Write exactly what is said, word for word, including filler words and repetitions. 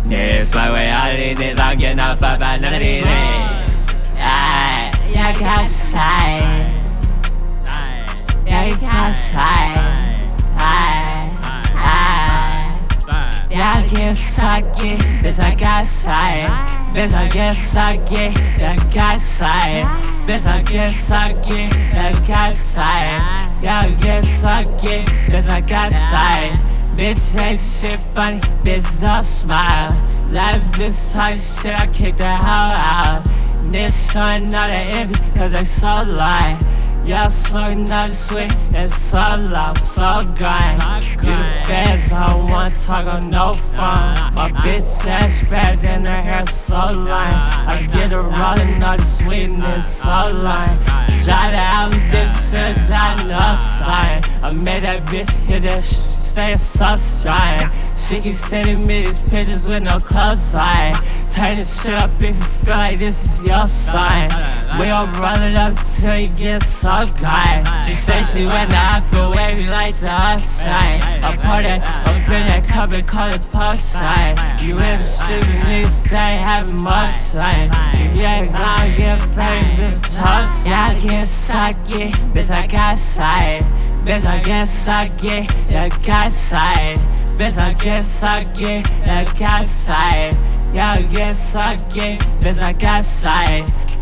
Niggas smoke with all these niggas, I don't get no fuck about none of these niggas. Yeah, yeah, got sight. Yeah, you got sight. Yeah, I get sucky, bitch, I got sight. Bitch, I get sucky, yeah, got sight. Bitch, I get sucky, yeah, got sight. Yeah, I get sucky, bitch, I got sight. Bitch, ain't shit funny, bitch, don't smile. Last bitch talk shit, I kick the hell out. Niggas showing all the envy, cause they so lying. Y'all smoking all the sweet, it's so loud, so grind. You the feds, I don't wanna talk on no phone. My bitch ass fat and her hair so line. I get her rolling all the sweetness, so line. Jot the album, bitch, should jot no sign. I made that bitch hit that sh say it's so strong. She keep sending me these pictures with no clothes on. Turn this shit up if you feel like this is your sign. We gon' roll it up till you get so gone. She said she went to I feel wavy like the sunshine. I pour that up in that cup and call it potion. You in the street and niggas stay having more shine. If you ain't gonna get famous, bitch, toast. Yeah, I get sucky, bitch, I got sight. Bitch, I get sucky, yeah, got sight. Bitch, I get sucky, yeah, got sight. Yeah, I get sucky, bitch, I got sight.